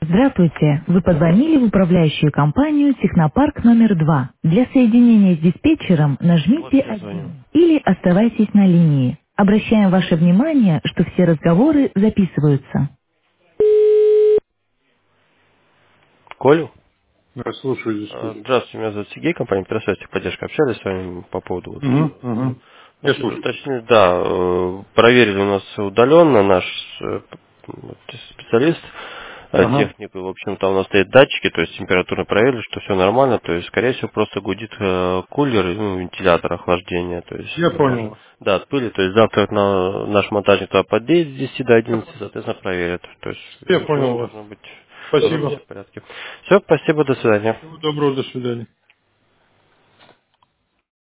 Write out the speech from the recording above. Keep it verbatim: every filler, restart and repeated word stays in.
Здравствуйте, вы позвонили в управляющую компанию «Технопарк номер два». Для соединения с диспетчером Вот нажмите я звоню. один или оставайтесь на линии. Обращаем ваше внимание, что все разговоры записываются. Колю? Я слушаю здесь, А, слушаю. Здравствуйте, меня зовут Сергей, компания «Трасовая поддержка». Общались с вами по поводу вот. Угу, угу. Я Значит, слушаю. уточнили, да, э, проверили у нас удаленно наш э, вот специалист, э, Ага. техник, в общем, там у нас стоят датчики, то есть температурно проверили, что все нормально, то есть, скорее всего, просто гудит э, кулер, ну, вентилятор охлаждения, то есть, Я возможно, понял. да, от пыли, то есть, завтра на, наш монтажник туда подъедет с десяти до одиннадцати, соответственно, проверит, то есть, Я ничего понял вас. должно быть, должно быть все Спасибо. в порядке. Все, спасибо, до свидания. Всего доброго, до свидания.